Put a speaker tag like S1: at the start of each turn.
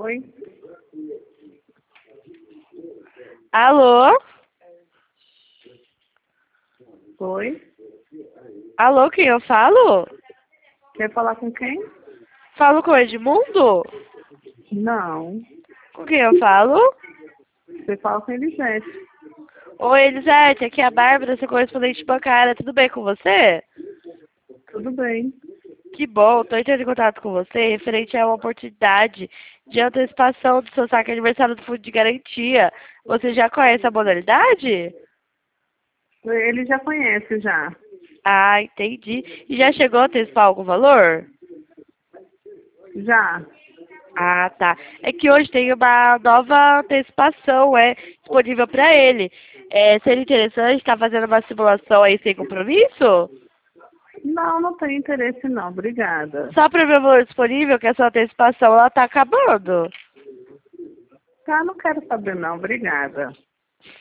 S1: Oi.
S2: Alô?
S1: Oi.
S2: Alô, quem eu falo?
S1: Quer falar com quem?
S2: Falo com o Edmundo?
S1: Não.
S2: Com quem eu falo?
S1: Você fala com Elisete.
S2: Oi, Elisete, aqui é a Bárbara, sua correspondente bancária. Tudo bem com você?
S1: Tudo bem.
S2: Que bom, estou entrando em contato com você referente a uma oportunidade de antecipação do seu saque aniversário do Fundo de Garantia. Você já conhece a modalidade?
S1: Ele já conhece já.
S2: Ah, entendi. E já chegou a antecipar algum valor?
S1: Já.
S2: Ah, tá. É que hoje tem uma nova antecipação, disponível para ele. Seria interessante estar fazendo uma simulação aí sem compromisso?
S1: Não, não tem interesse não. Obrigada.
S2: Só para ver o valor disponível, que essa antecipação ela está acabando.
S1: Tá, não quero saber não. Obrigada.